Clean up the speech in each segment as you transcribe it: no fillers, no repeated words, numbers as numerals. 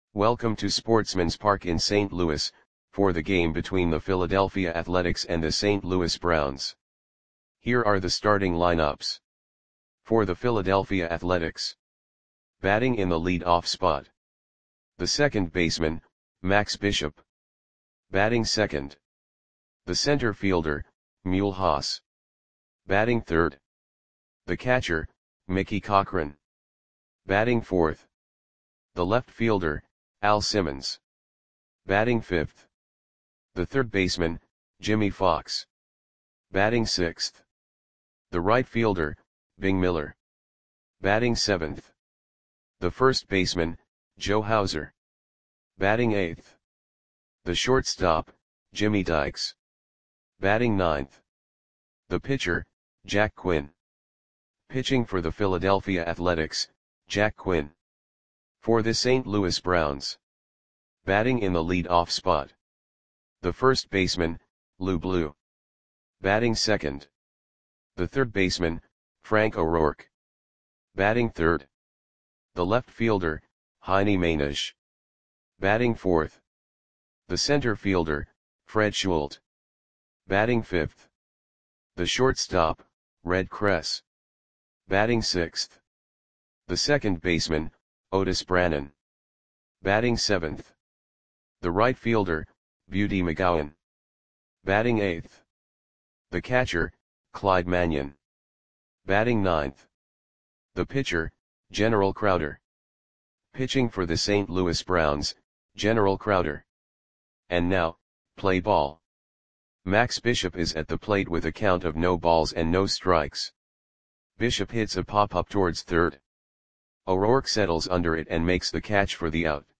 Welcome to Sportsman's Park in St. Louis, for the game between the Philadelphia Athletics and the St. Louis Browns. Here are the starting lineups. For the Philadelphia Athletics. Batting in the lead-off spot. The second baseman, Max Bishop. Batting second. The center fielder, Mule Haas. Batting third. The catcher, Mickey Cochrane. Batting fourth. The left fielder, Al Simmons. Batting fifth. The third baseman, Jimmy Fox. Batting sixth. The right fielder, Bing Miller. Batting seventh. The first baseman, Joe Hauser. Batting eighth. The shortstop, Jimmy Dykes. Batting ninth. The pitcher, Jack Quinn. Pitching for the Philadelphia Athletics, Jack Quinn. For the St. Louis Browns. Batting in the lead-off spot. The first baseman, Lou Blue. Batting second. The third baseman, Frank O'Rourke. Batting third. The left fielder, Heine Mainisch. Batting fourth. The center fielder, Fred Schult. Batting fifth. The shortstop, Red Kress. Batting sixth. The second baseman, Otis Brannan. Batting seventh. The right fielder, Beauty McGowan. Batting eighth. The catcher, Clyde Mannion. Batting ninth. The pitcher, General Crowder. Pitching for the St. Louis Browns, General Crowder. And now, play ball. Max Bishop is at the plate with a count of no balls and no strikes. Bishop hits a pop-up towards third. O'Rourke settles under it and makes the catch for the out.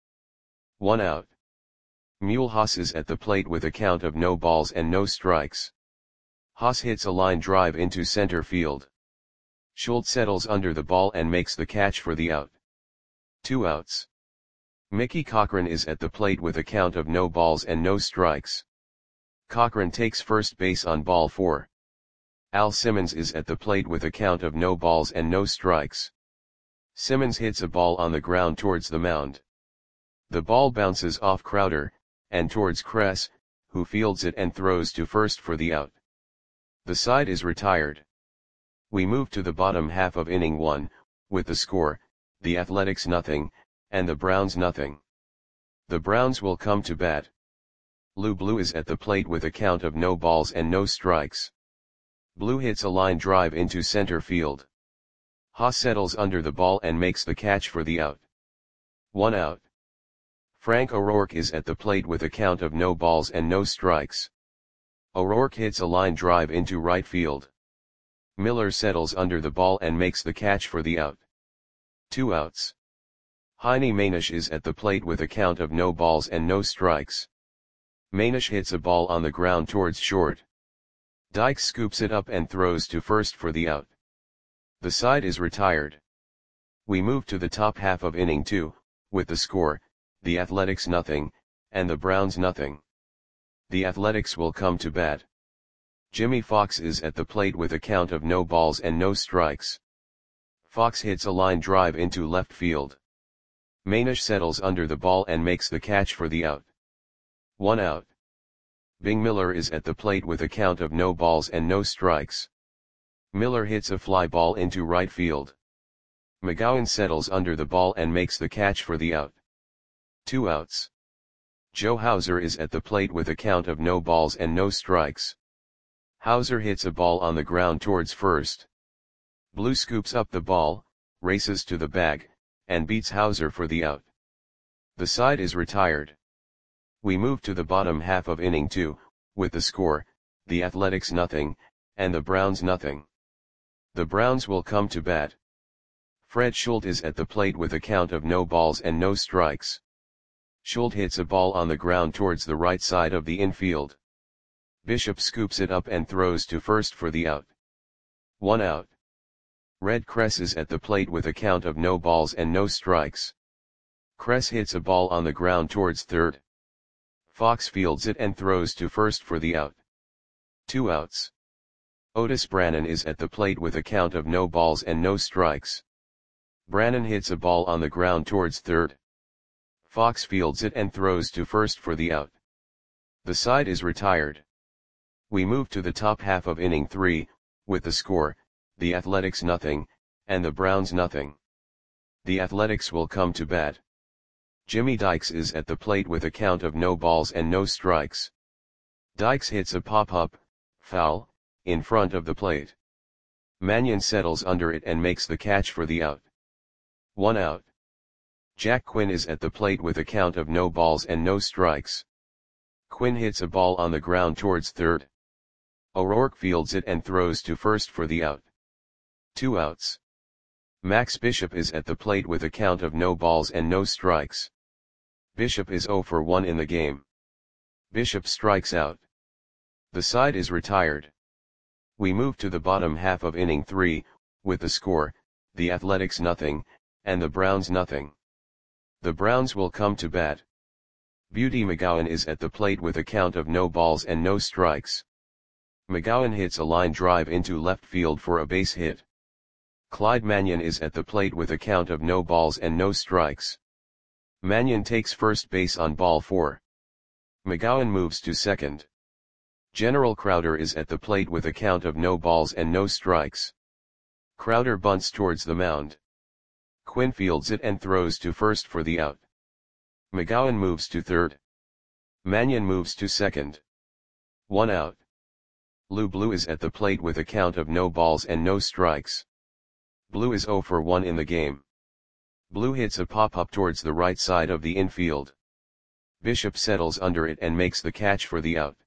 1 out. Mule Haas is at the plate with a count of no balls and no strikes. Haas hits a line drive into center field. Schult settles under the ball and makes the catch for the out. 2 outs. Mickey Cochrane is at the plate with a count of no balls and no strikes. Cochrane takes first base on ball 4. Al Simmons is at the plate with a count of no balls and no strikes. Simmons hits a ball on the ground towards the mound. The ball bounces off Crowder, and towards Kress, who fields it and throws to first for the out. The side is retired. We move to the bottom half of inning 1, with the score, the Athletics 0, and the Browns 0. The Browns will come to bat. Lou Blue is at the plate with a count of no balls and no strikes. Blue hits a line drive into center field. Haas settles under the ball and makes the catch for the out. 1 out. Frank O'Rourke is at the plate with a count of no balls and no strikes. O'Rourke hits a line drive into right field. Miller settles under the ball and makes the catch for the out. 2 outs. Heine Mainisch is at the plate with a count of no balls and no strikes. Mainisch hits a ball on the ground towards short. Dykes scoops it up and throws to first for the out. The side is retired. We move to the top half of inning 2, with the score, the Athletics 0, and the Browns 0. The Athletics will come to bat. Jimmy Fox is at the plate with a count of no balls and no strikes. Fox hits a line drive into left field. Mainisch settles under the ball and makes the catch for the out. 1 out. Bing Miller is at the plate with a count of no balls and no strikes. Miller hits a fly ball into right field. McGowan settles under the ball and makes the catch for the out. 2 outs. Joe Hauser is at the plate with a count of no balls and no strikes. Hauser hits a ball on the ground towards first. Blue scoops up the ball, races to the bag, and beats Hauser for the out. The side is retired. We move to the bottom half of inning 2, with the score, the Athletics 0, and the Browns 0. The Browns will come to bat. Fred Schult is at the plate with a count of no balls and no strikes. Schult hits a ball on the ground towards the right side of the infield. Bishop scoops it up and throws to first for the out. 1 out. Red Kress is at the plate with a count of no balls and no strikes. Kress hits a ball on the ground towards third. Fox fields it and throws to first for the out. 2 outs. Otis Brannan is at the plate with a count of no balls and no strikes. Brannan hits a ball on the ground towards third. Fox fields it and throws to first for the out. The side is retired. We move to the top half of inning 3, with the score, the Athletics nothing, and the Browns nothing. The Athletics will come to bat. Jimmy Dykes is at the plate with a count of no balls and no strikes. Dykes hits a pop-up, foul, in front of the plate. Mannion settles under it and makes the catch for the out. 1 out. Jack Quinn is at the plate with a count of no balls and no strikes. Quinn hits a ball on the ground towards third. O'Rourke fields it and throws to first for the out. 2 outs. Max Bishop is at the plate with a count of no balls and no strikes. Bishop is 0 for 1 in the game. Bishop strikes out. The side is retired. We move to the bottom half of inning 3, with the score, the Athletics nothing, and the Browns nothing. The Browns will come to bat. Beauty McGowan is at the plate with a count of no balls and no strikes. McGowan hits a line drive into left field for a base hit. Clyde Mannion is at the plate with a count of no balls and no strikes. Mannion takes first base on ball 4. McGowan moves to second. General Crowder is at the plate with a count of no balls and no strikes. Crowder bunts towards the mound. Quinn fields it and throws to first for the out. McGowan moves to third. Mannion moves to second. 1 out. Lou Blue is at the plate with a count of no balls and no strikes. Blue is 0 for 1 in the game. Blue hits a pop-up towards the right side of the infield. Bishop settles under it and makes the catch for the out.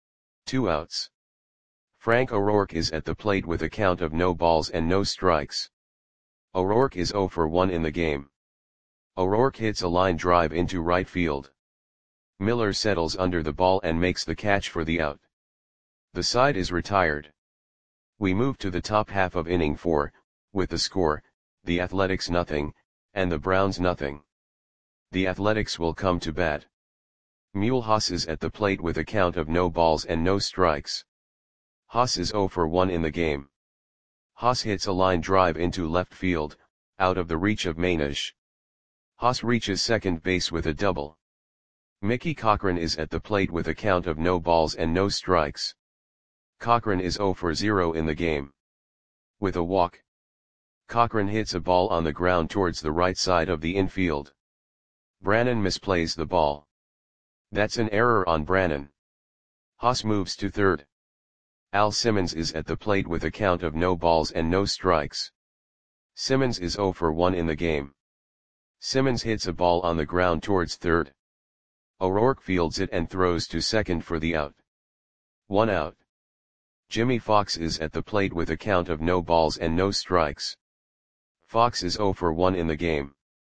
2 outs. Frank O'Rourke is at the plate with a count of no balls and no strikes. O'Rourke is 0 for 1 in the game. O'Rourke hits a line drive into right field. Miller settles under the ball and makes the catch for the out. The side is retired. We move to the top half of inning 4, with the score, the Athletics nothing, and the Browns nothing. The Athletics will come to bat. Mule Haas is at the plate with a count of no balls and no strikes. Haas is 0 for 1 in the game. Haas hits a line drive into left field, out of the reach of Manish. Haas reaches second base with a double. Mickey Cochran is at the plate with a count of no balls and no strikes. Cochran is 0 for 0 in the game. With a walk. Cochran hits a ball on the ground towards the right side of the infield. Brannan misplays the ball. That's an error on Brannan. Haas moves to third. Al Simmons is at the plate with a count of no balls and no strikes. Simmons is 0 for 1 in the game. Simmons hits a ball on the ground towards third. O'Rourke fields it and throws to second for the out. 1 out. Jimmy Fox is at the plate with a count of no balls and no strikes. Fox is 0 for 1 in the game.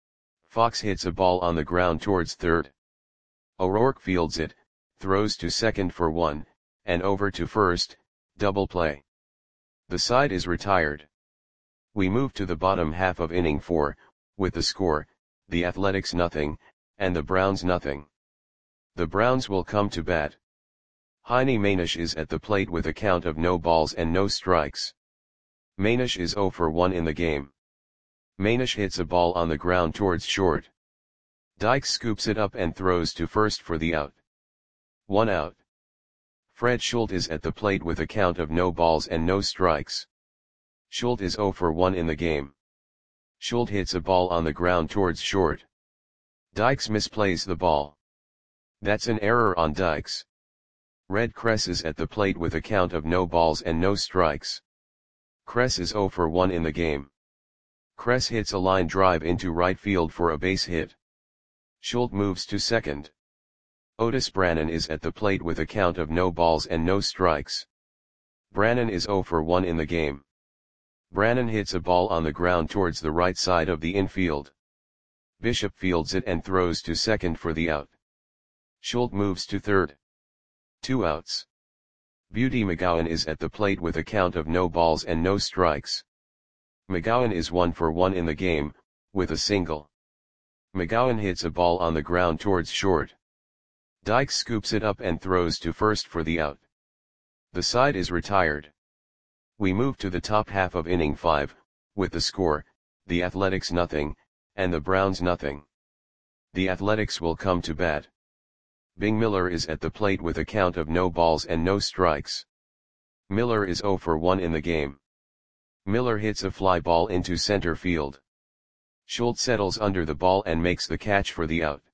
Fox hits a ball on the ground towards third. O'Rourke fields it, throws to second for 1, and over to first, double play. The side is retired. We move to the bottom half of inning 4, with the score, the Athletics nothing, and the Browns nothing. The Browns will come to bat. Heine Manish is at the plate with a count of no balls and no strikes. Manish is 0 for 1 in the game. Manish hits a ball on the ground towards short. Dykes scoops it up and throws to first for the out. 1 out. Fred Schultz is at the plate with a count of no balls and no strikes. Schultz is 0 for 1 in the game. Schultz hits a ball on the ground towards short. Dykes misplays the ball. That's an error on Dykes. Red Kress is at the plate with a count of no balls and no strikes. Kress is 0 for 1 in the game. Kress hits a line drive into right field for a base hit. Schultz moves to second. Otis Brannan is at the plate with a count of no balls and no strikes. Brannan is 0 for 1 in the game. Brannan hits a ball on the ground towards the right side of the infield. Bishop fields it and throws to second for the out. Schultz moves to third. 2 outs. Beauty McGowan is at the plate with a count of no balls and no strikes. McGowan is 1 for 1 in the game, with a single. McGowan hits a ball on the ground towards short. Dykes scoops it up and throws to first for the out. The side is retired. We move to the top half of inning 5, with the score, the Athletics nothing, and the Browns nothing. The Athletics will come to bat. Bing Miller is at the plate with a count of no balls and no strikes. Miller is 0 for 1 in the game. Miller hits a fly ball into center field. Schultz settles under the ball and makes the catch for the out.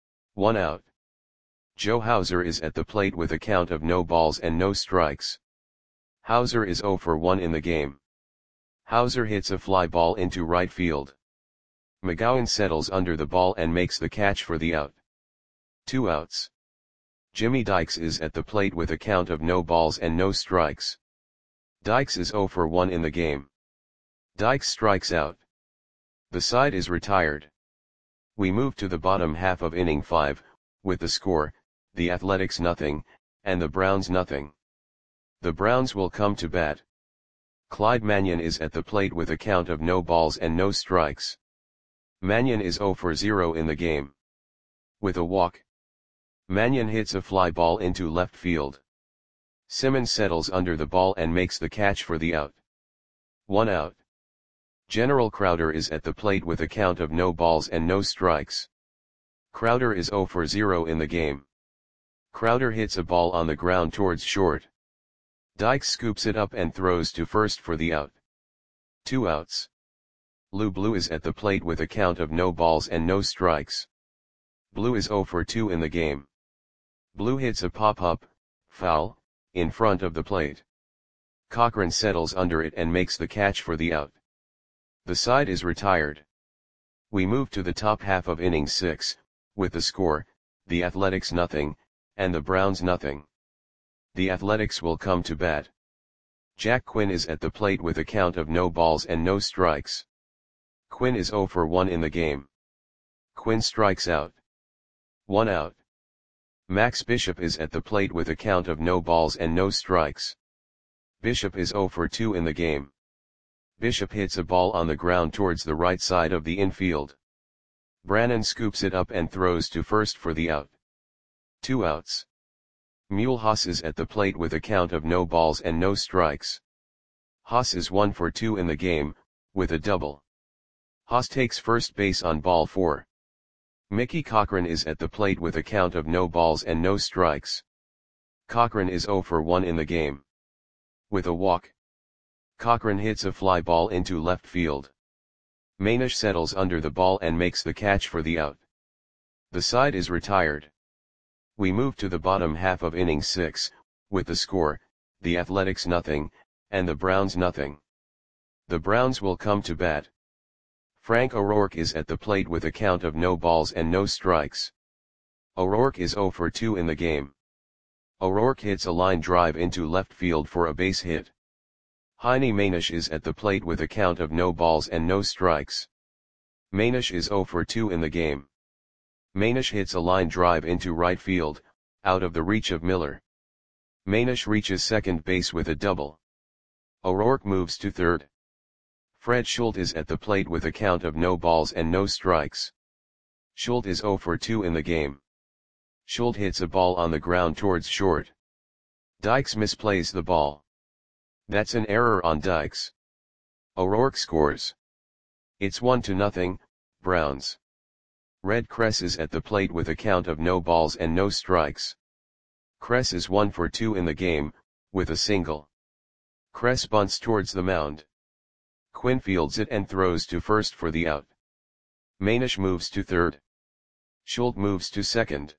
1 out. Joe Hauser is at the plate with a count of no balls and no strikes. Hauser is 0 for 1 in the game. Hauser hits a fly ball into right field. McGowan settles under the ball and makes the catch for the out. 2 outs. Jimmy Dykes is at the plate with a count of no balls and no strikes. Dykes is 0 for 1 in the game. Dykes strikes out. The side is retired. We move to the bottom half of inning 5, with the score, the Athletics nothing, and the Browns nothing. The Browns will come to bat. Clyde Mannion is at the plate with a count of no balls and no strikes. Mannion is 0 for 0 in the game. With a walk. Mannion hits a fly ball into left field. Simmons settles under the ball and makes the catch for the out. 1 out. General Crowder is at the plate with a count of no balls and no strikes. Crowder is 0 for 0 in the game. Crowder hits a ball on the ground towards short. Dykes scoops it up and throws to first for the out. 2 outs. Lou Blue is at the plate with a count of no balls and no strikes. Blue is 0 for 2 in the game. Blue hits a pop-up, foul, in front of the plate. Cochran settles under it and makes the catch for the out. The side is retired. We move to the top half of inning 6, with the score, the Athletics nothing, and the Browns nothing. The Athletics will come to bat. Jack Quinn is at the plate with a count of no balls and no strikes. Quinn is 0 for 1 in the game. Quinn strikes out. 1 out. Max Bishop is at the plate with a count of no balls and no strikes. Bishop is 0 for 2 in the game. Bishop hits a ball on the ground towards the right side of the infield. Brannon scoops it up and throws to first for the out. 2 outs. Mule Haas is at the plate with a count of no balls and no strikes. Haas is 1 for 2 in the game, with a double. Haas takes first base on ball 4. Mickey Cochran is at the plate with a count of no balls and no strikes. Cochran is 0 for 1 in the game. With a walk. Cochran hits a fly ball into left field. Manish settles under the ball and makes the catch for the out. The side is retired. We move to the bottom half of inning 6, with the score, the Athletics nothing, and the Browns nothing. The Browns will come to bat. Frank O'Rourke is at the plate with a count of no balls and no strikes. O'Rourke is 0 for 2 in the game. O'Rourke hits a line drive into left field for a base hit. Heine Manish is at the plate with a count of no balls and no strikes. Manish is 0 for 2 in the game. Manish hits a line drive into right field, out of the reach of Miller. Manish reaches second base with a double. O'Rourke moves to third. Fred Schultz is at the plate with a count of no balls and no strikes. Schultz is 0 for 2 in the game. Schultz hits a ball on the ground towards short. Dykes misplays the ball. That's an error on Dykes. O'Rourke scores. It's 1-0, Browns. Red Kress is at the plate with a count of no balls and no strikes. Kress is 1 for 2 in the game, with a single. Kress bunts towards the mound. Quinn fields it and throws to first for the out. Manish moves to third. Schultz moves to second.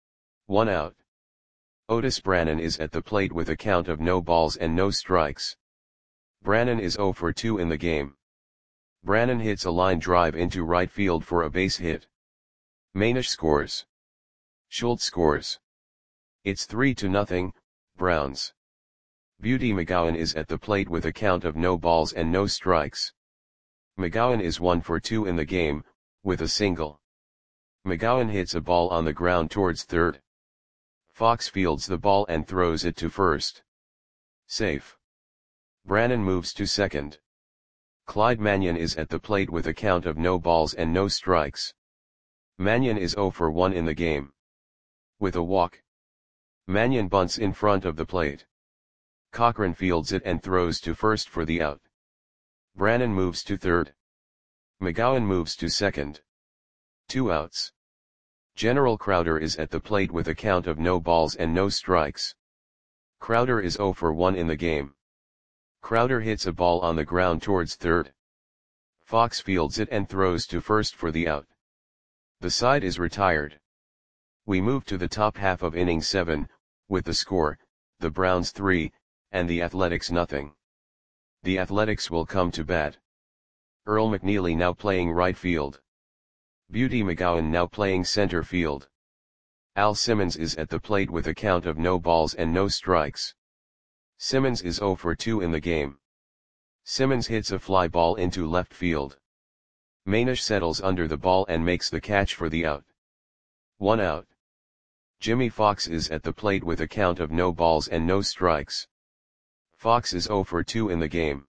1 out. Otis Brannon is at the plate with a count of no balls and no strikes. Brannon is 0 for 2 in the game. Brannon hits a line drive into right field for a base hit. Manish scores. Schultz scores. It's 3-0, Browns. Beauty McGowan is at the plate with a count of no balls and no strikes. McGowan is 1 for 2 in the game, with a single. McGowan hits a ball on the ground towards third. Fox fields the ball and throws it to first. Safe. Brannon moves to second. Clyde Mannion is at the plate with a count of no balls and no strikes. Mannion is 0 for 1 in the game. With a walk. Mannion bunts in front of the plate. Cochran fields it and throws to first for the out. Brannon moves to third. McGowan moves to second. 2 outs. General Crowder is at the plate with a count of no balls and no strikes. Crowder is 0 for 1 in the game. Crowder hits a ball on the ground towards third. Fox fields it and throws to first for the out. The side is retired. We move to the top half of inning 7, with the score, the Browns 3, and the Athletics nothing. The Athletics will come to bat. Earl McNeely now playing right field. Beauty McGowan now playing center field. Al Simmons is at the plate with a count of no balls and no strikes. Simmons is 0 for 2 in the game. Simmons hits a fly ball into left field. Manish settles under the ball and makes the catch for the out. 1 out. Jimmy Fox is at the plate with a count of no balls and no strikes. Fox is 0 for 2 in the game.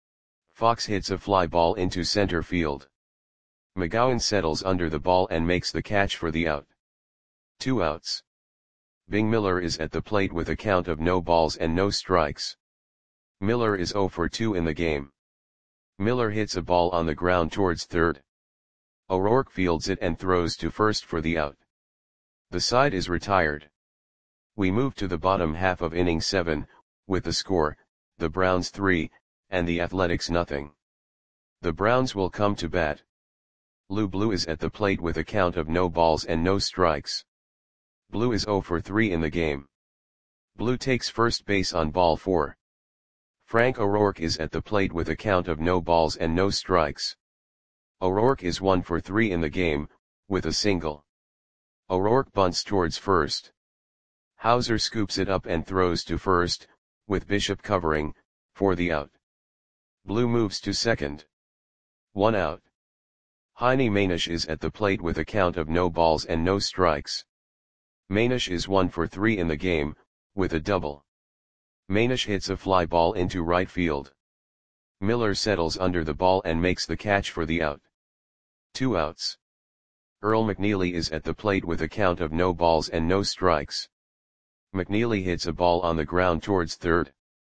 Fox hits a fly ball into center field. McGowan settles under the ball and makes the catch for the out. 2 outs. Bing Miller is at the plate with a count of no balls and no strikes. Miller is 0 for 2 in the game. Miller hits a ball on the ground towards third. O'Rourke fields it and throws to first for the out. The side is retired. We move to the bottom half of inning 7, with the score, the Browns 3, and the Athletics nothing. The Browns will come to bat. Lou Blue is at the plate with a count of no balls and no strikes. Blue is 0 for 3 in the game. Blue takes first base on ball 4. Frank O'Rourke is at the plate with a count of no balls and no strikes. O'Rourke is 1 for 3 in the game, with a single. O'Rourke bunts towards first. Hauser scoops it up and throws to first, with Bishop covering, for the out. Blue moves to second. 1 out. Heine Manish is at the plate with a count of no balls and no strikes. Manish is 1 for 3 in the game, with a double. Manish hits a fly ball into right field. Miller settles under the ball and makes the catch for the out. 2 outs. Earl McNeely is at the plate with a count of no balls and no strikes. McNeely hits a ball on the ground towards third.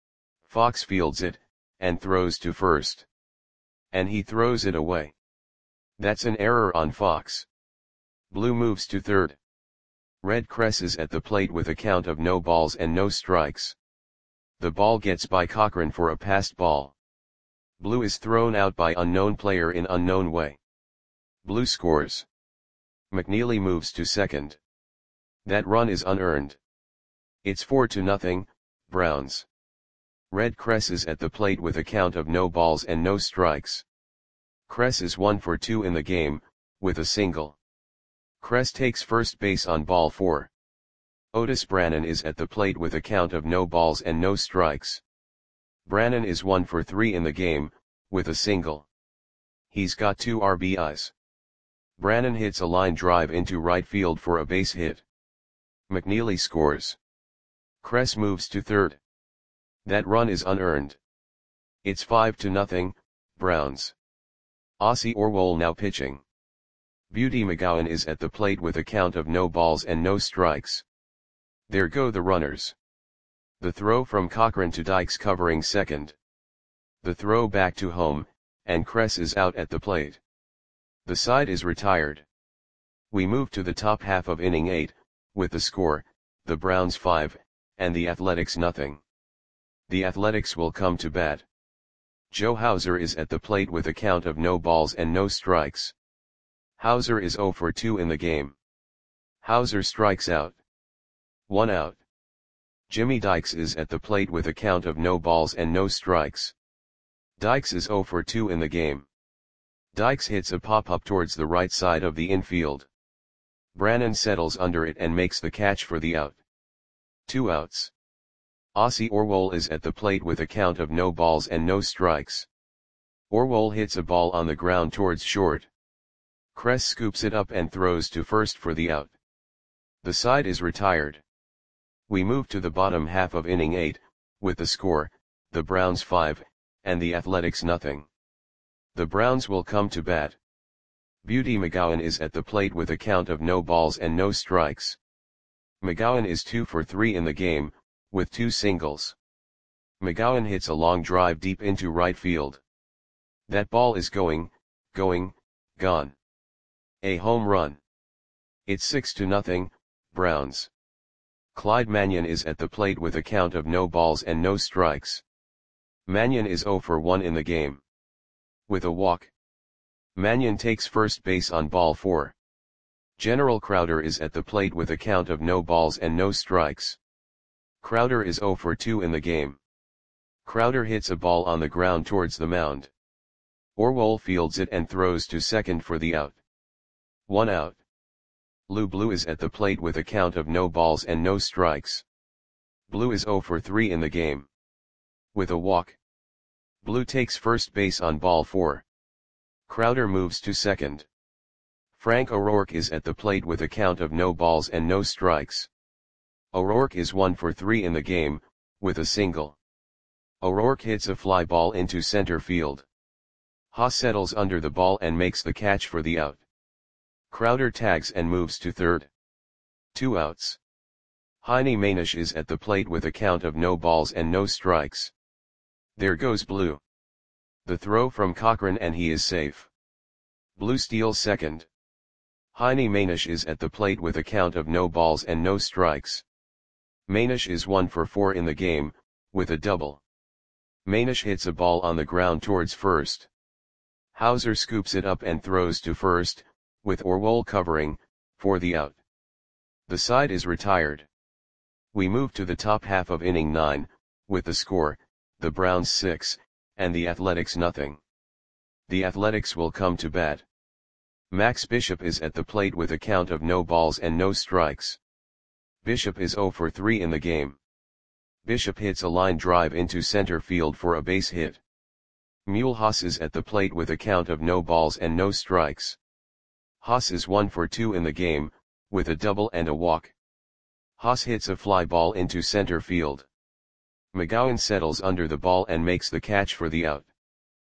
Fox fields it, and throws to first. And he throws it away. That's an error on Fox. Blue moves to third. Red Cress is at the plate with a count of no balls and no strikes. The ball gets by Cochran for a passed ball. Blue is thrown out by unknown player in unknown way. Blue scores. McNeely moves to second. That run is unearned. It's 4-0, Browns. Red Cress is at the plate with a count of no balls and no strikes. Cress is 1 for 2 in the game, with a single. Cress takes first base on ball 4. Otis Brannan is at the plate with a count of no balls and no strikes. Brannan is 1 for 3 in the game, with a single. He's got 2 RBIs. Brannan hits a line drive into right field for a base hit. McNeely scores. Cress moves to third. That run is unearned. It's 5-0, Browns. Ossie Orwell now pitching. Beauty McGowan is at the plate with a count of no balls and no strikes. There go the runners. The throw from Cochran to Dykes covering second. The throw back to home, and Cress is out at the plate. The side is retired. We move to the top half of inning 8, with the score, the Browns 5, and the Athletics nothing. The Athletics will come to bat. Joe Hauser is at the plate with a count of no balls and no strikes. Hauser is 0 for 2 in the game. Hauser strikes out. 1 out. Jimmy Dykes is at the plate with a count of no balls and no strikes. Dykes is 0 for 2 in the game. Dykes hits a pop-up towards the right side of the infield. Brannan settles under it and makes the catch for the out. 2 outs. Ossie Orwell is at the plate with a count of no balls and no strikes. Orwell hits a ball on the ground towards short. Cress scoops it up and throws to first for the out. The side is retired. We move to the bottom half of inning 8, with the score, the Browns 5, and the Athletics nothing. The Browns will come to bat. Beauty McGowan is at the plate with a count of no balls and no strikes. McGowan is 2 for 3 in the game, with 2 singles. McGowan hits a long drive deep into right field. That ball is gone. A home run. It's 6-0, Browns. Clyde Mannion is at the plate with a count of no balls and no strikes. Mannion is 0 for 1 in the game. With a walk. Mannion takes first base on ball 4. General Crowder is at the plate with a count of no balls and no strikes. Crowder is 0 for 2 in the game. Crowder hits a ball on the ground towards the mound. Orwell fields it and throws to second for the out. 1 out. Lou Blue is at the plate with a count of no balls and no strikes. Blue is 0 for 3 in the game. With a walk. Blue takes first base on ball 4. Crowder moves to second. Frank O'Rourke is at the plate with a count of no balls and no strikes. O'Rourke is 1 for 3 in the game, with a single. O'Rourke hits a fly ball into center field. Haas settles under the ball and makes the catch for the out. Crowder tags and moves to third. 2 outs. Heine Manish is at the plate with a count of no balls and no strikes. There goes Blue. The throw from Cochran and he is safe. Blue steals second. Heine Manish is at the plate with a count of no balls and no strikes. Manish is 1 for 4 in the game, with a double. Manish hits a ball on the ground towards first. Hauser scoops it up and throws to first, with Orwell covering, for the out. The side is retired. We move to the top half of inning 9, with the score, the Browns 6, and the Athletics nothing. The Athletics will come to bat. Max Bishop is at the plate with a count of no balls and no strikes. Bishop is 0 for 3 in the game. Bishop hits a line drive into center field for a base hit. Mule Haas is at the plate with a count of no balls and no strikes. Haas is 1 for 2 in the game, with a double and a walk. Haas hits a fly ball into center field. McGowan settles under the ball and makes the catch for the out.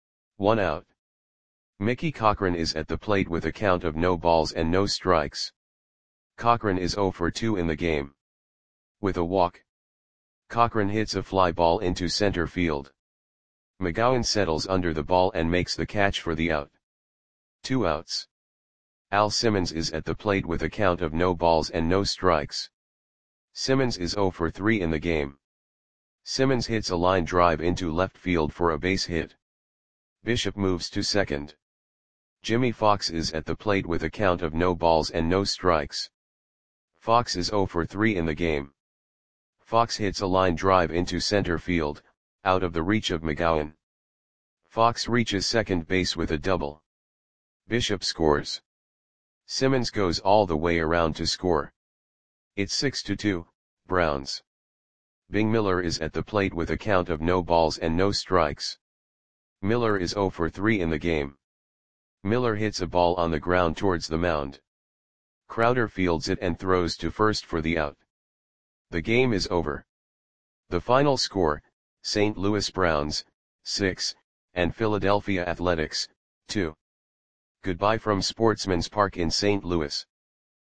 1 out. Mickey Cochran is at the plate with a count of no balls and no strikes. Cochran is 0 for 2 in the game. With a walk. Cochran hits a fly ball into center field. McGowan settles under the ball and makes the catch for the out. 2 outs. Al Simmons is at the plate with a count of no balls and no strikes. Simmons is 0 for 3 in the game. Simmons hits a line drive into left field for a base hit. Bishop moves to second. Jimmy Fox is at the plate with a count of no balls and no strikes. Fox is 0 for 3 in the game. Fox hits a line drive into center field, out of the reach of McGowan. Fox reaches second base with a double. Bishop scores. Simmons goes all the way around to score. It's 6-2, Browns. Bing Miller is at the plate with a count of no balls and no strikes. Miller is 0 for 3 in the game. Miller hits a ball on the ground towards the mound. Crowder fields it and throws to first for the out. The game is over. The final score, St. Louis Browns, 6, and Philadelphia Athletics, 2. Goodbye from Sportsman's Park in St. Louis.